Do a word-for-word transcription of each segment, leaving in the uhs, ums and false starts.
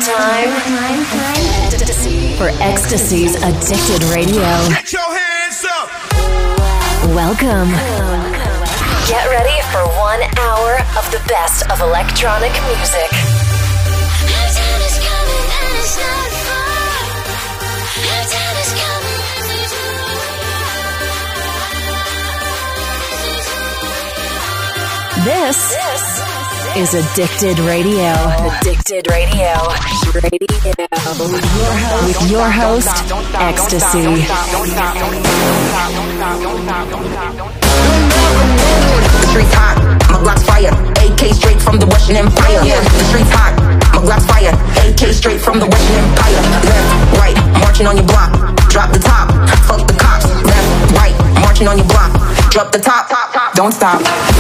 time for Ecstasy's Addicted Radio. Get your hands up! Welcome. Get ready for one hour of the best of electronic music. This, this is Addicted Radio. Addicted Radio. Radio. With your host, Ecstasy. The streets hot, my Glock's fire. A K straight from the Russian Empire. Yeah, the streets hot, my Glock's fire. A K straight from the Russian Empire. Left, right, marching on your block. Drop the top, fuck the cops. Left, right, marching on your block. Drop the top, top, top. Don't stop.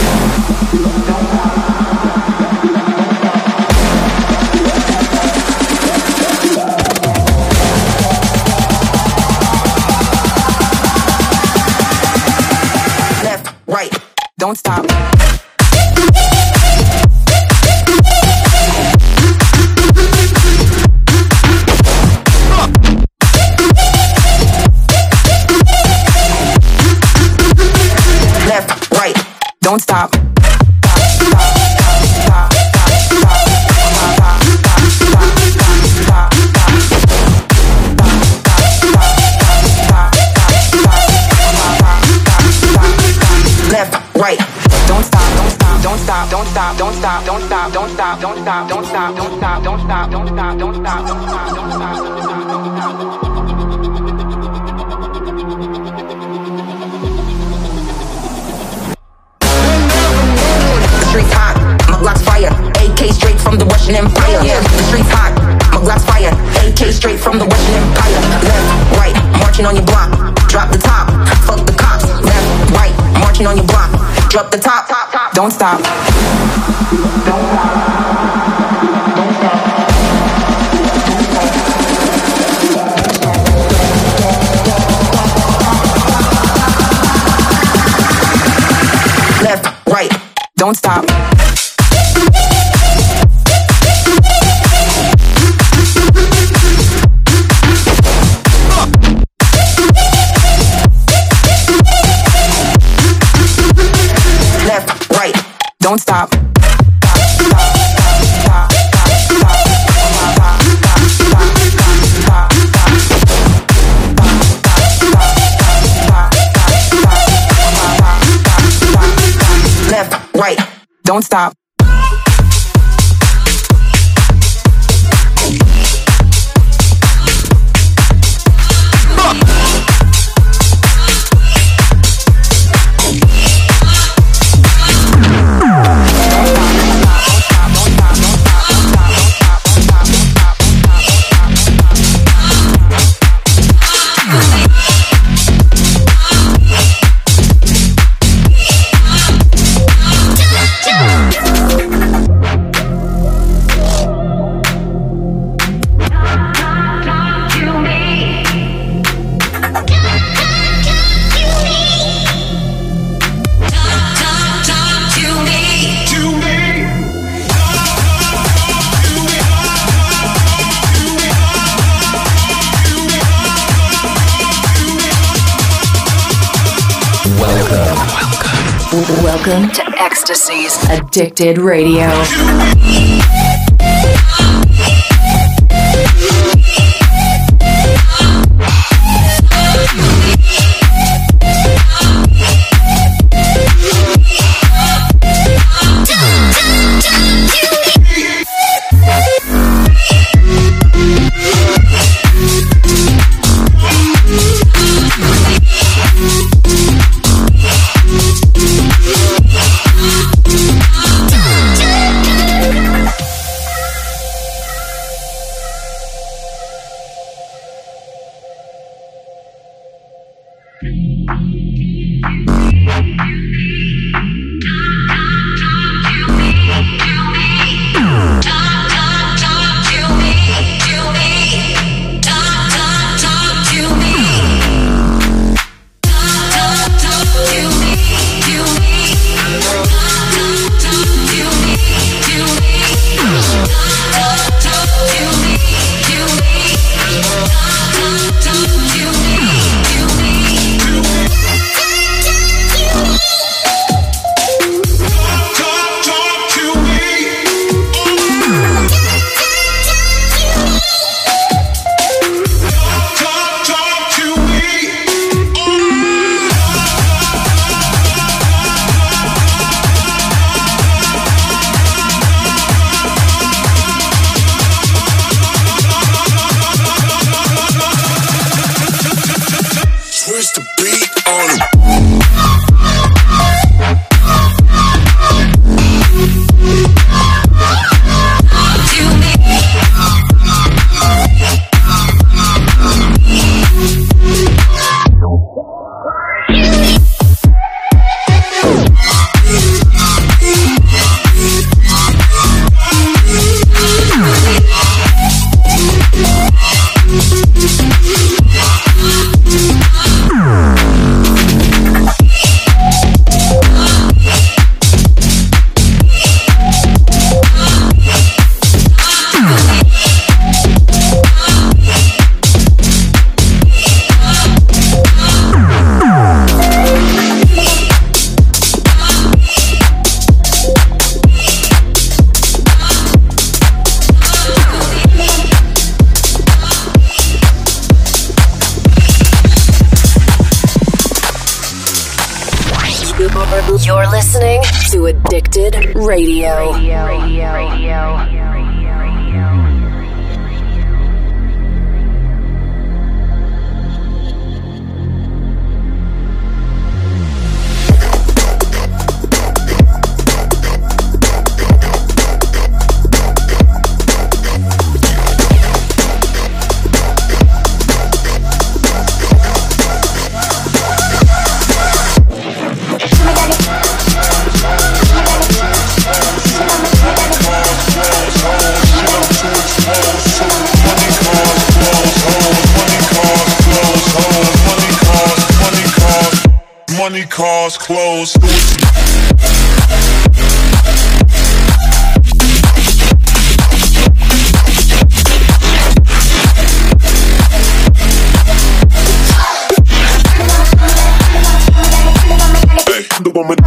Left, right, don't stop. Left, right, don't stop. Left, right, don't stop, don't stop, don't stop, don't stop, don't stop, don't stop, don't stop, don't stop, don't stop, don't stop, don't stop, don't stop, don't stop, don't stop, don't stop. The streets hot, my Glock's fire. A K straight from the Russian Empire. Yeah, the streets hot, my Glock's fire. A K straight from the Russian Empire. Left, right, marching on your block. Drop the top, fuck the cops. Left, right, marching on your block. Drop the top, top, top. Don't stop. Don't stop. Left, right, don't stop. Left, right, don't stop. Left, right, don't stop. Welcome to Ecstasy's Addicted Radio. You're listening to Addicted Radio. Radio, radio, radio. Money, cars, clothes. Hey, the woman.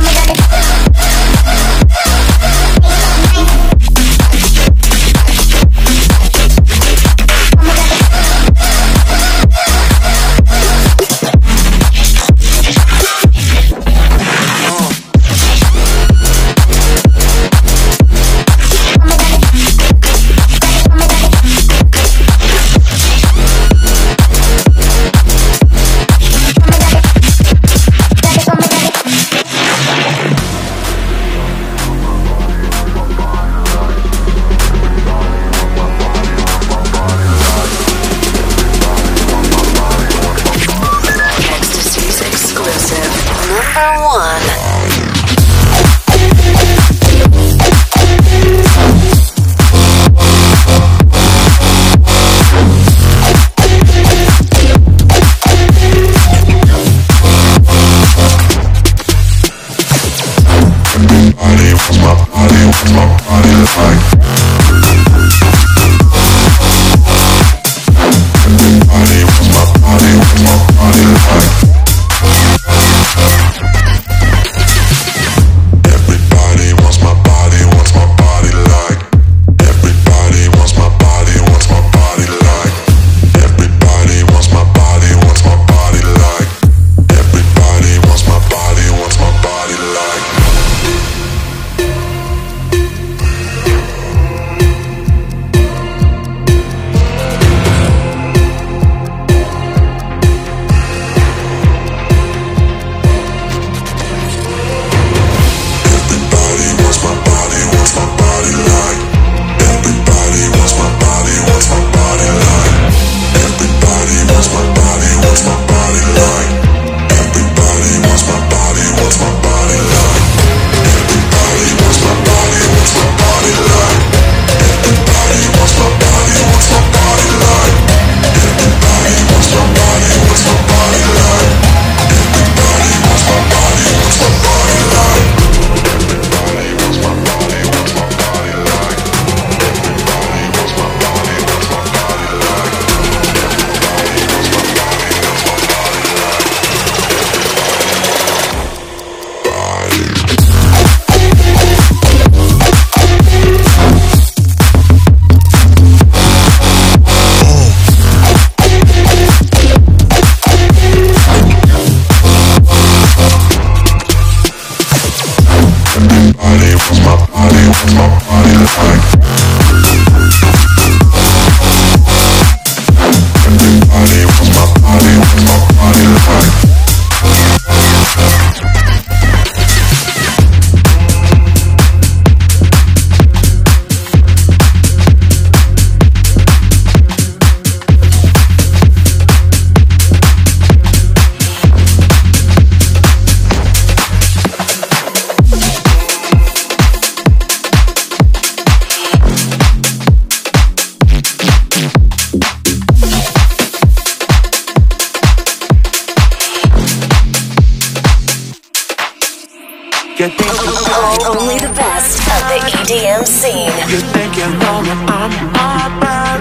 Only the best of the E D M scene. You think you know me, I'm alright.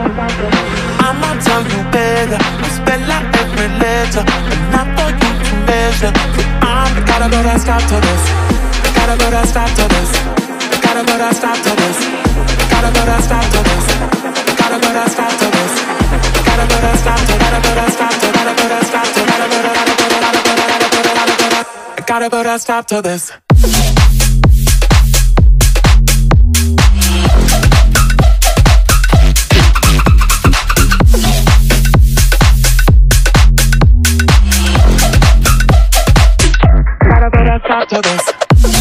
I'ma tell you better. I spell out every letter, and not for you to measure. I'm gotta put a stop to this. Gotta put a stop to this. Gotta put a stop to this. Gotta put a stop to this. Gotta put a stop to this. Gotta put a stop to. Gotta put a stop to. Gotta put a stop to. Gotta put a. Gotta put a. Gotta put a. Gotta put a. Gotta put a. Gotta put a stop to this. Gotta put a stop to this.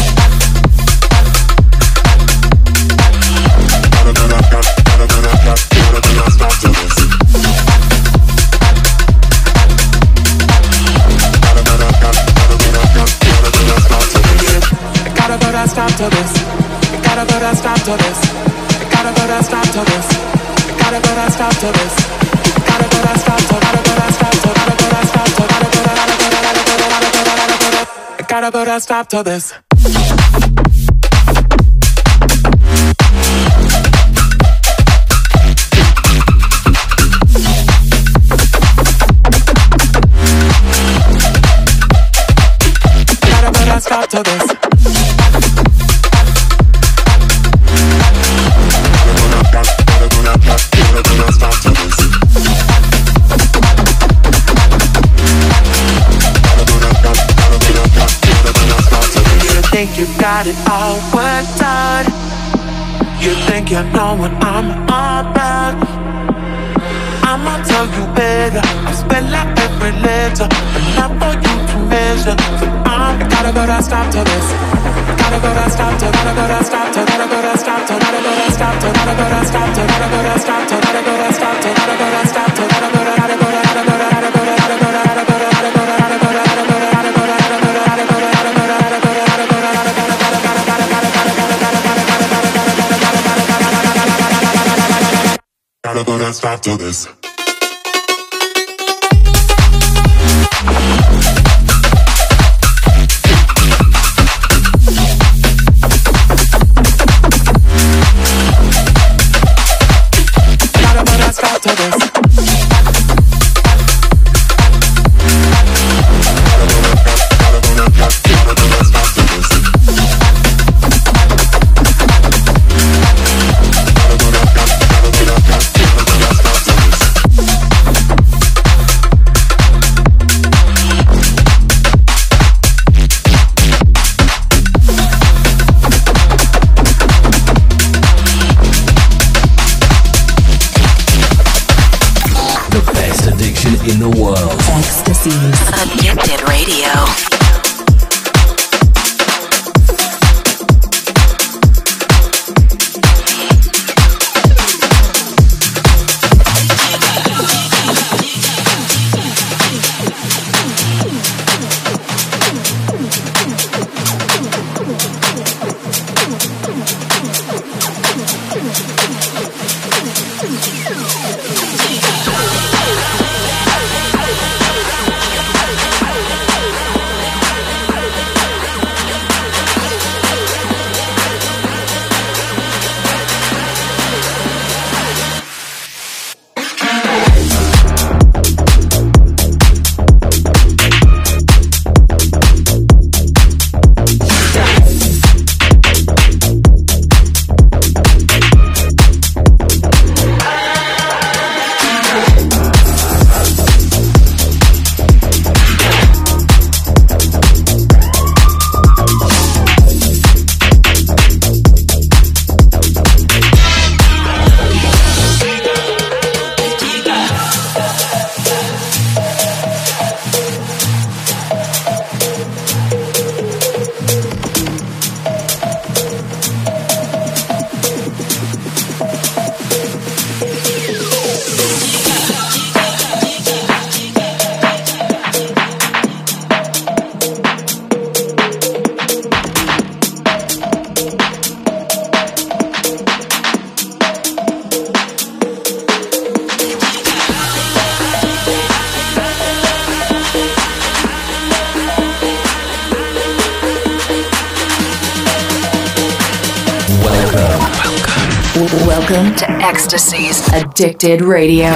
Stop to this. Gotta put a stop to this. Gotta put a stop to this. Gotta put a stop to this. Gotta put a stop to. Gotta put a stop to. Gotta put a stop to. Gotta put a gotta put a gotta put a gotta put a gotta put a gotta put a stop to this. Gotta put a stop to this. Think you got it all worked out. You think you know what I'm about. I'ma tell you better. I spell out every letter, enough for you to measure. So I'm gotta put a stop to this. Gotta put a stop to. Gotta put a stop to. Gotta put a stop to. Gotta put a stop to. Gotta put a stop to. Gotta put a stop to. Gotta put a stop to. Gotta put a stop to. Gotta put a gotta put a gotta put a gotta put a gotta put a gotta put a gotta put a gotta put a gotta put a gotta put a gotta put a gotta put a gotta put a gotta put a Gotta put a stop to this. Gotta put a stop to this. In the world. Ecstasy's Addicted Radio. Welcome to Ecstasy's Addicted Radio.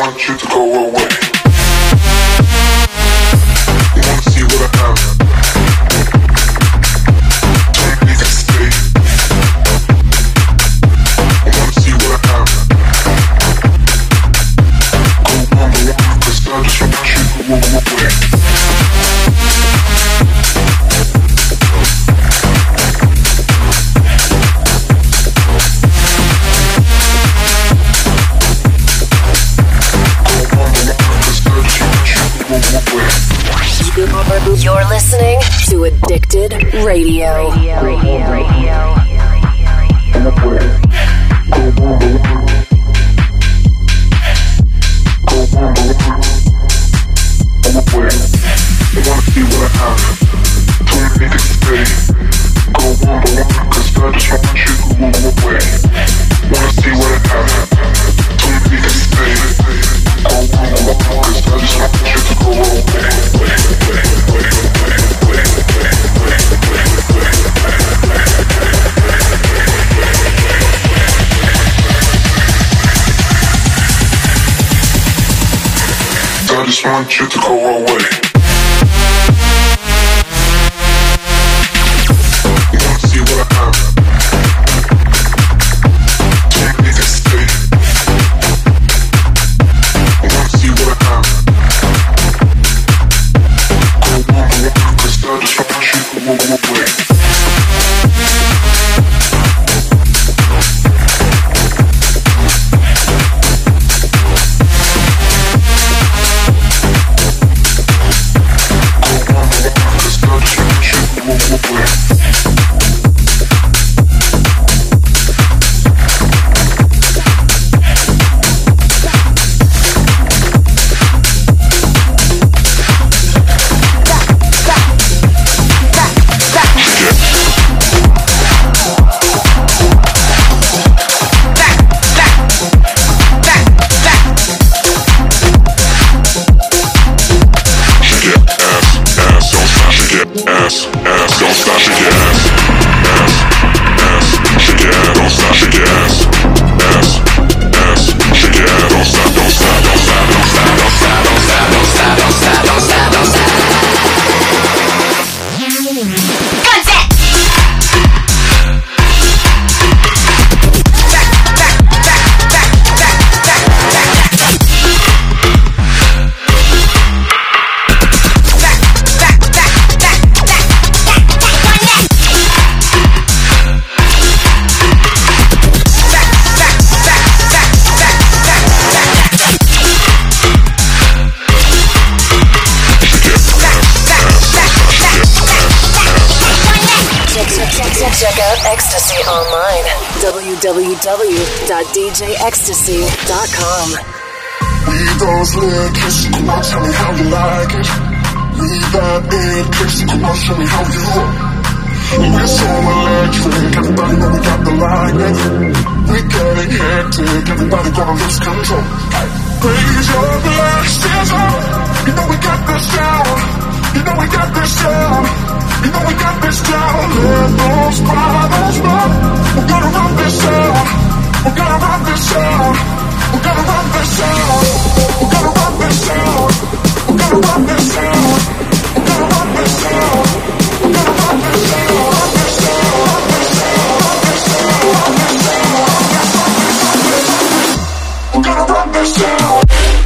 want you to go away. You wanna see what I have? Don't make it stay. I wanna see what I have. Go on, go on, 'cause I just want you to go away. You're listening to Addicted Radio. Radio. Radio. Radio. I just want you to go away. You wanna see what I have? Don't make it stay. I wanna see what I have. Go on, go on, 'cause I just want you to go away. Ecstasy online. w w w dot d j ecstasy dot com. We those little kisses, come on, tell me how you like it. We that in kisses, come on, show me how you roll. We're so electric, everybody know we got the lightning. We getting hectic, everybody gonna lose control. Raise your glasses up, you know we got this down. You know we got this down. You know we got this down. Let those bottles run. We're gonna run this down. We're gonna run this down. We're gonna run this down. We're gonna run this down. We're gonna run this down. We're gonna run this down. We're gonna run this down. Run this down. Run this down. Run this down. Run this down. We're gonna run this down.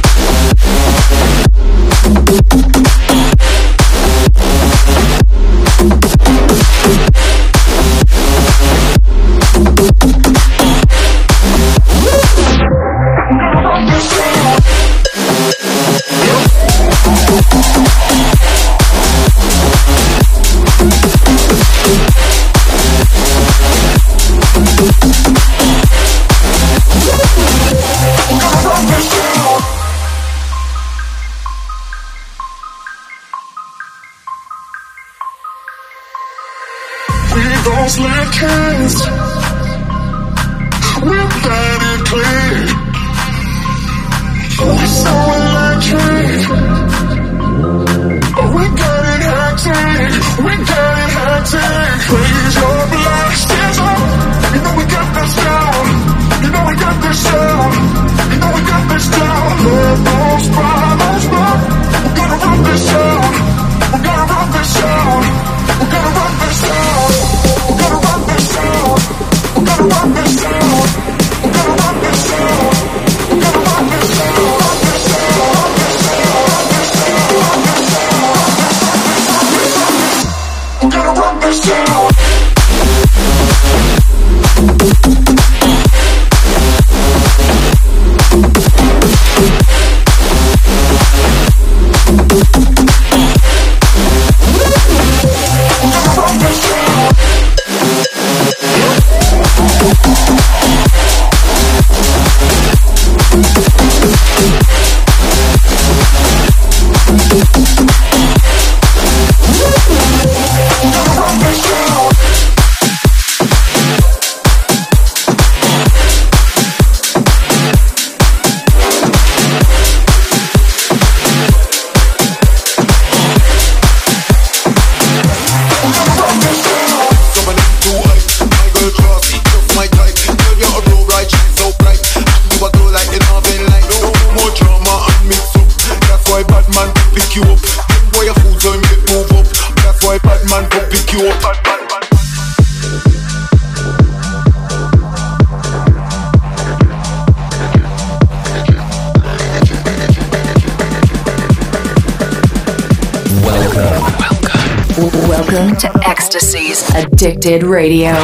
Those left hands, we've got it clear. We're so electric. We got it hectic. We got it hectic. Raise your blasters up. You know we got this down. You know we got this down. You know we got this down. Let Welcome to Ecstasy's Addicted Radio.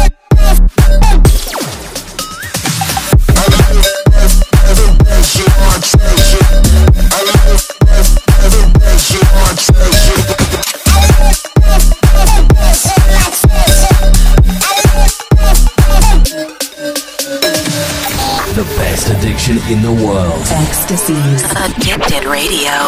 Shit, the world. Ecstasies. Addicted Radio.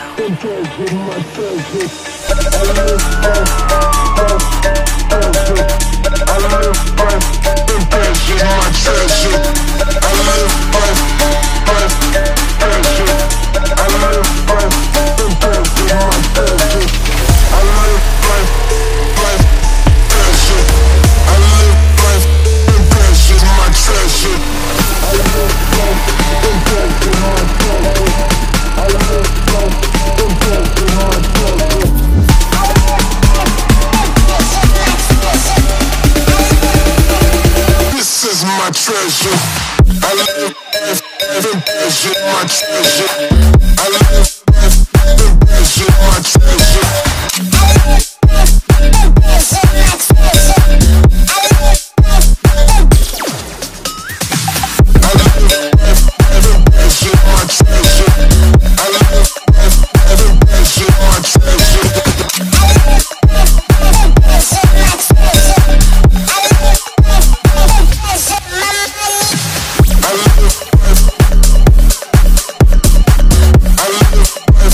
Treasure. I live life and pleasure, my treasure. I live life and pleasure, my treasure. I live life and pleasure, my treasure. I live life and pleasure, my treasure. I live life and pleasure, my treasure. I live life and pleasure, my treasure. I live life and pleasure. I live life. I live life.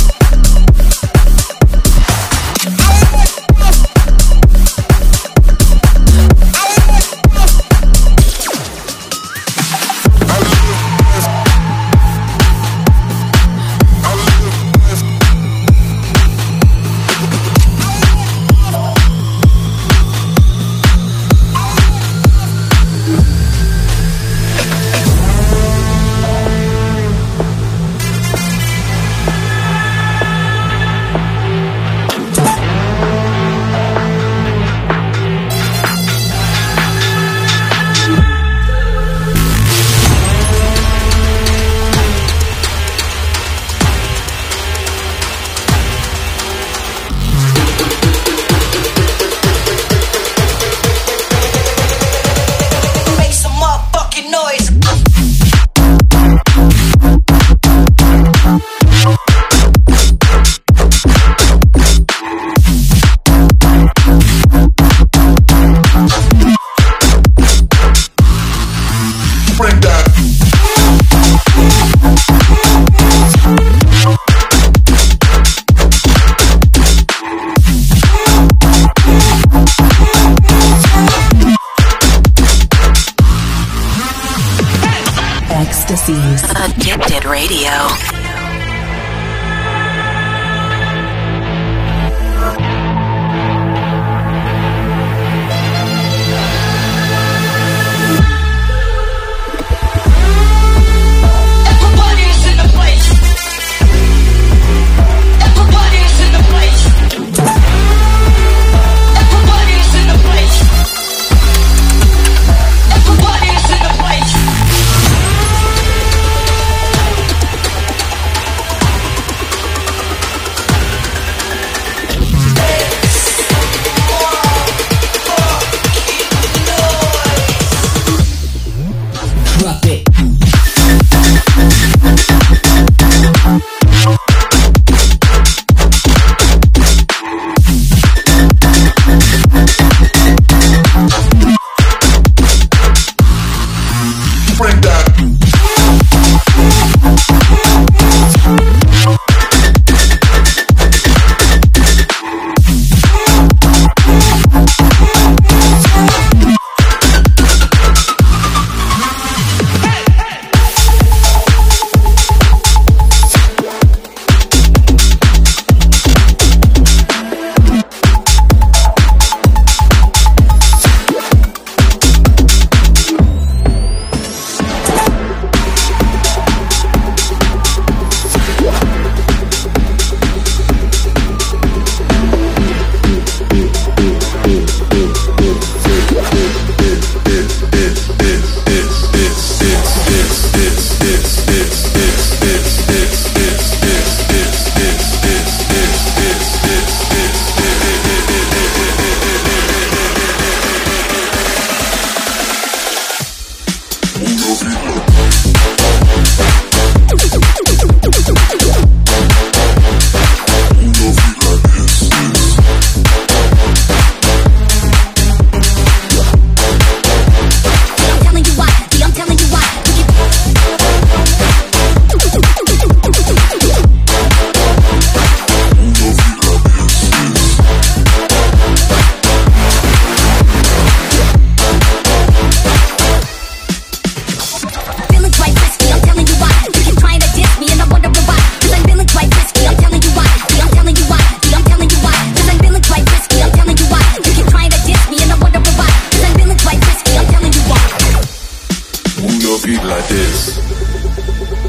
Addicted Radio.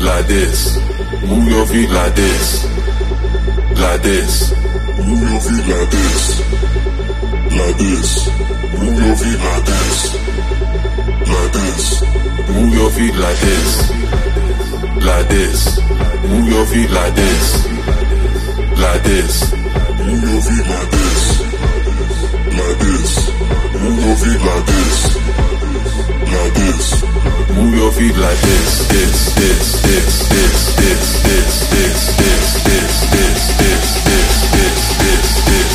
like this. Move your feet like this. Like this. Move your feet like this. Like this. Move your feet like this. Like this. Move your feet like this. Like this. Move your feet like this. Like this. Move your feet like this. Like this. Move your feet like this. Like this. Move your feet like this. This, this, this, this, this, this, this, this, this, this, this, this, this, this, this,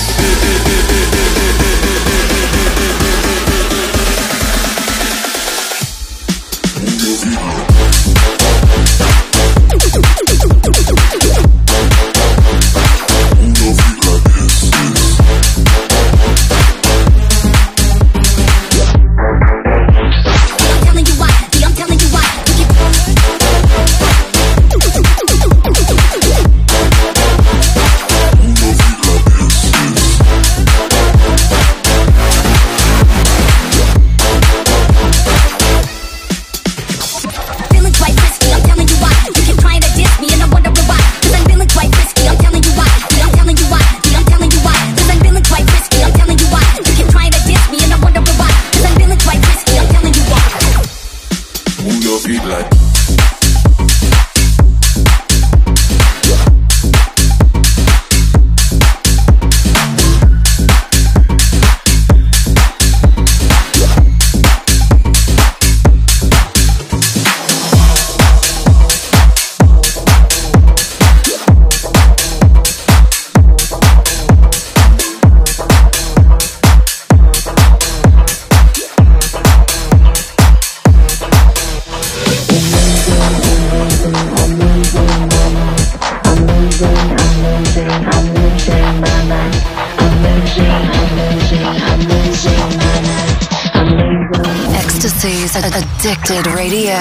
Addicted Radio.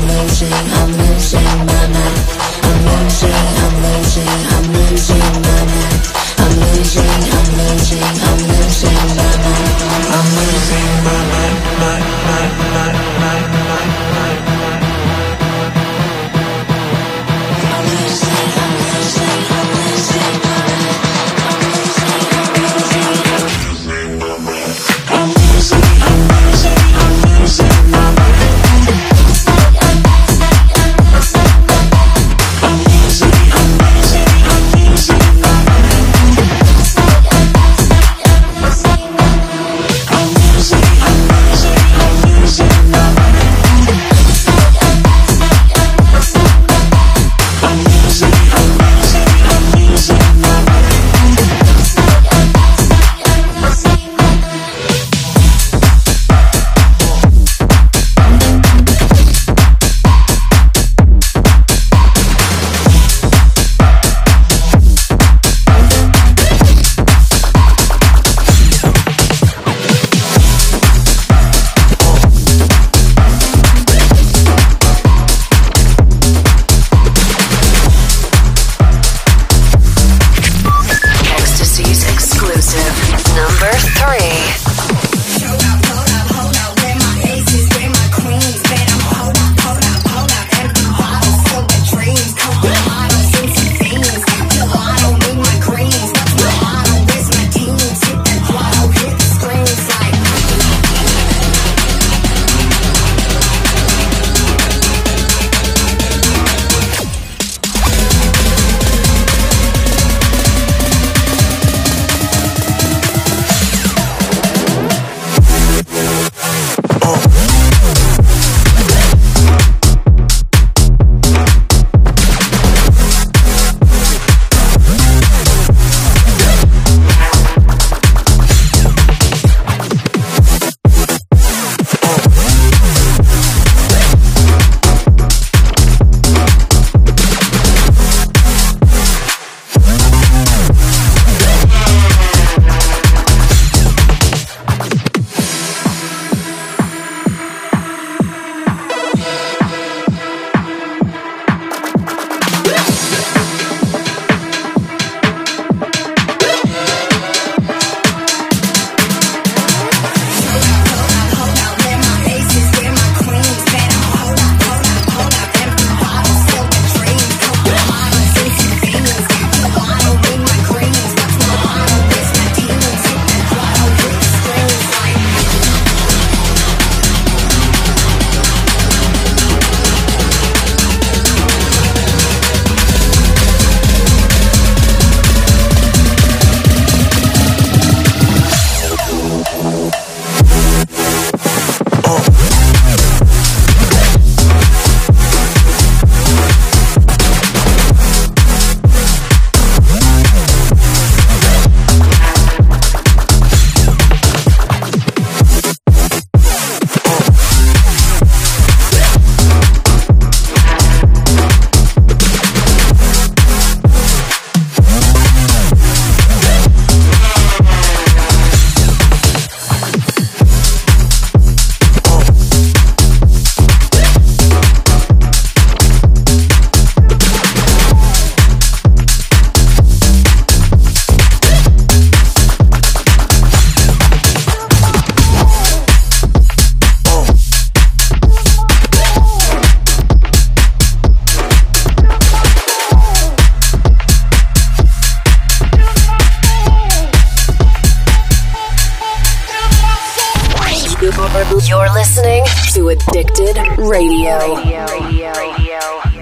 I'm losing, I'm losing, I'm losing my mind. listening to Addicted Radio. Radio, radio, radio.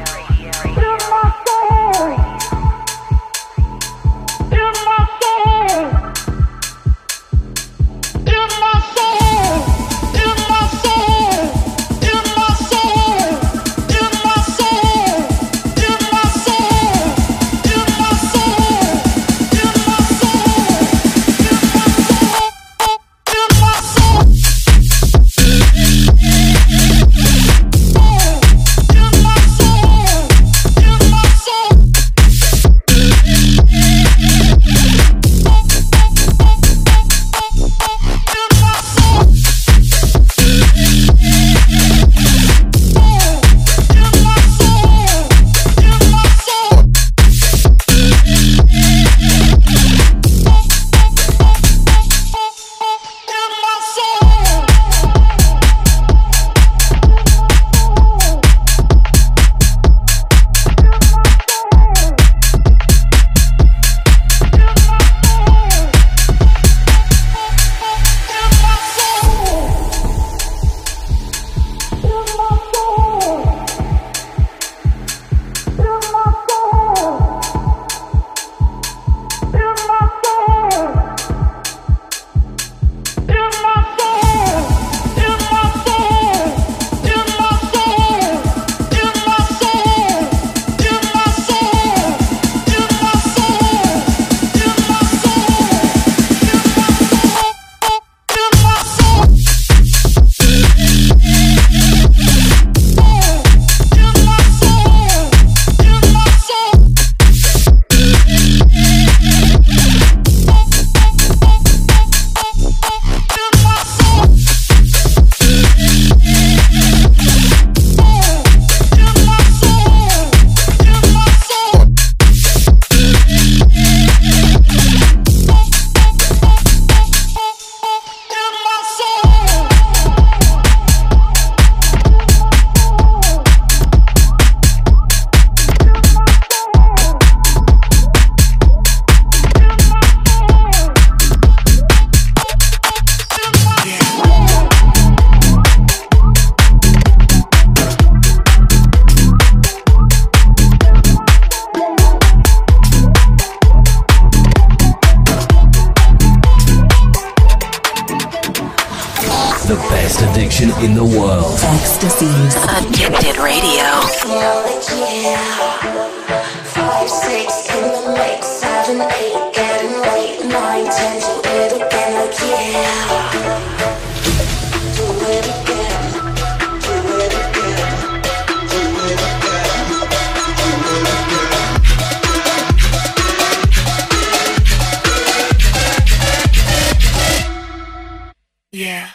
In the world. Ecstasy's Addicted Radio. Five, six in the mix, seven, eight, getting late, nine, ten, do it again, like yeah. Do it again, do it again, do it again, do it again. Yeah.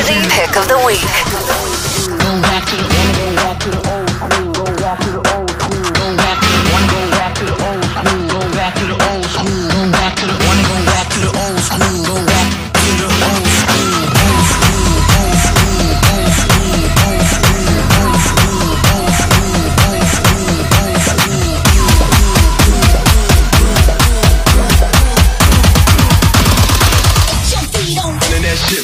City Pick of the Week. Go back to the old, go back to the old school, go back to the old school, go back to the wanna go back to the old school, go back to the old school, go back to the wanna go back to the old school, go back to the old school, old school, old school, old school, old school, old school, old school, old school, old school. Put your feet on that shit.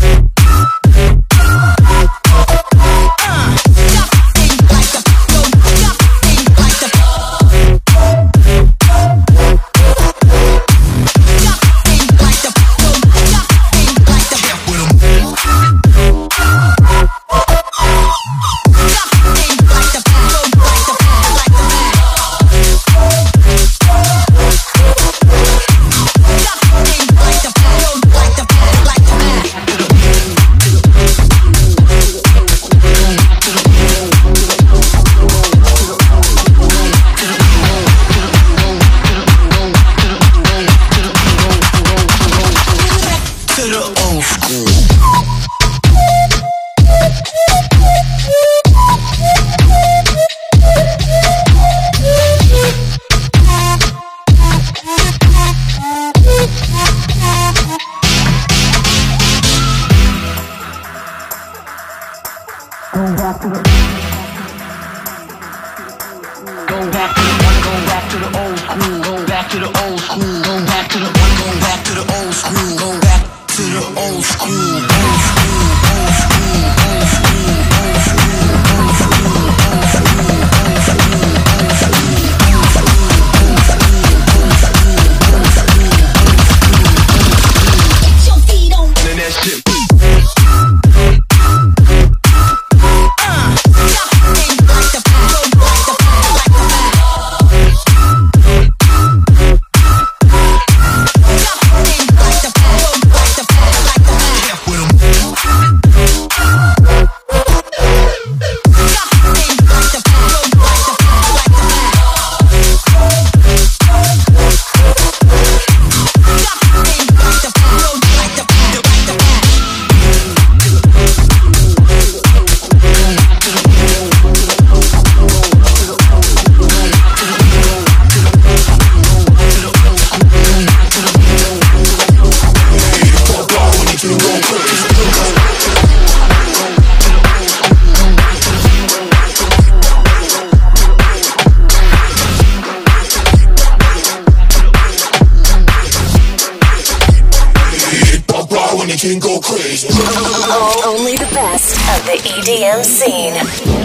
Only the best of the E D M scene.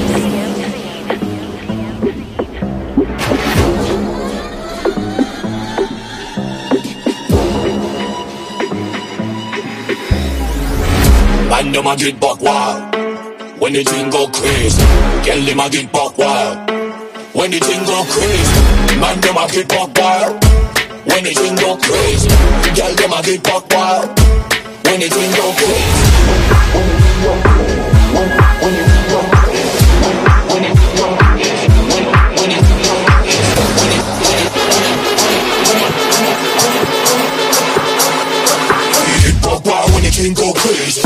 Man, them a get buck wild when the thing go crazy. Girl, them a get buck wild when the thing go crazy. Man, them a get buck wild when the thing go crazy. Girl, them a get buck wild when the thing go crazy. When the thing go crazy. When the thing go crazy. When the thing go crazy. When the thing go crazy. Get buck wild when the thing go crazy.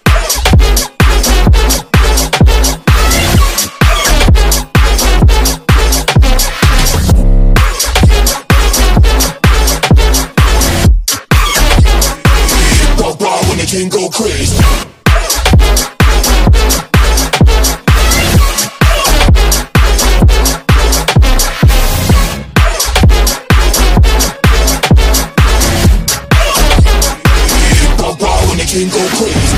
Can go crazy. Papa when they can go crazy.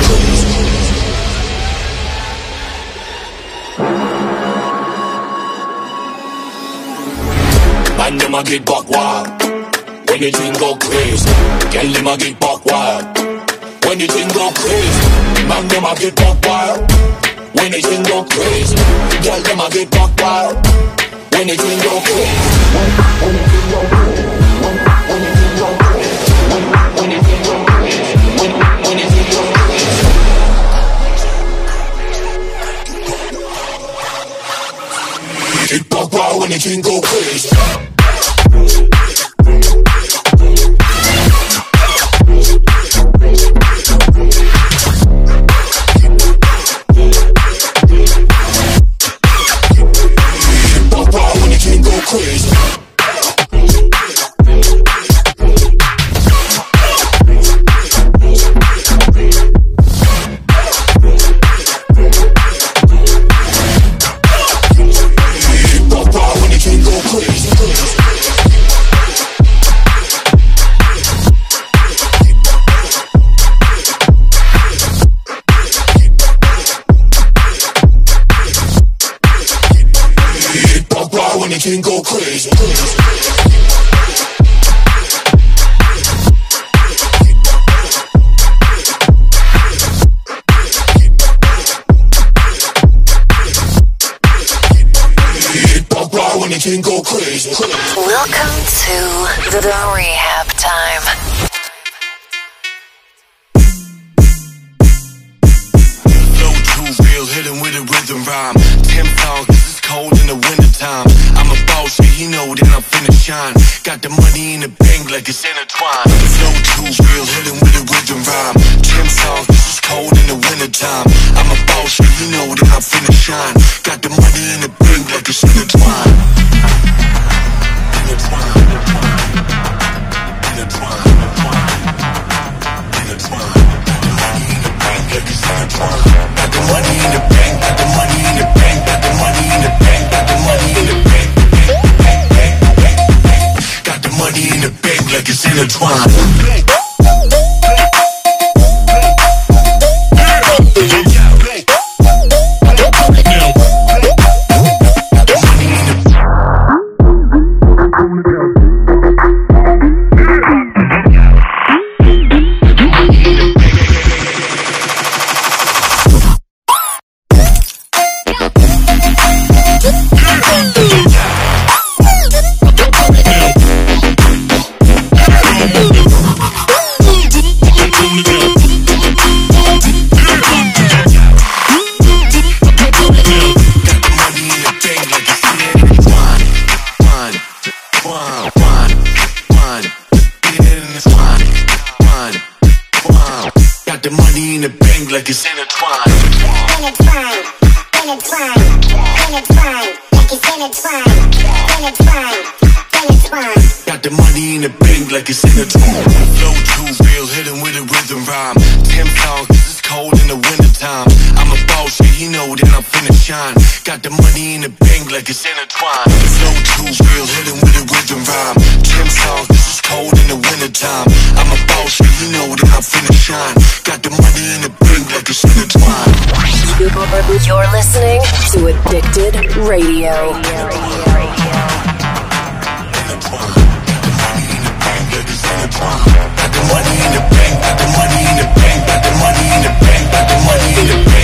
Man, them a get buck wild when the thing go crazy. Girl, them a get buck wild when the thing go crazy. Man, them a get buck wild when the thing go crazy. Girl, them a get buck wild when the thing go crazy. When the thing go crazy. When the thing go crazy. When the thing go crazy. When the thing go crazy. Get buck wild when the thing go crazy. it can go crazy. When it can go crazy. Welcome to the, the Rehab Time. Flow too real, hit him with a rhythm rhyme. Ten songs, this is cold in the wintertime. I'm a boss, yeah, he know that I'm finna shine. Got the money in the bank like it's intertwined. Flow too real, hit him with a rhythm rhyme. Ten songs, this is cold in the wintertime. I'm a boss, yeah, he know that I'm finna shine. Got the money in the bank like it's intertwined. Got the money in the bank, got the money in the bank, got the money in the bank, got the money in the bank, got the money in the bank like it's intertwined. Like it's intertwined. Intertwined, intertwined, intertwined, like it's intertwined, intertwined, intertwined. Got the money in the bank like it's intertwined. Flow too real, hit him with a rhythm rhyme. Ten songs, this is cold in the wintertime. I'm a boss, yeah, he know that I'm finna shine. Got the money in the bank like it's intertwined. Flow too real, hit him with a rhythm rhyme. Ten songs, this is cold in the wintertime. I'm a boss, yeah, he know that I'm finna shine. Got the money in the bank like it's intertwined. You're listening to Addicted Radio. Got the money in the bank, got the money in the bank, got the money in the bank, got the money in the bank, got the money in the bank.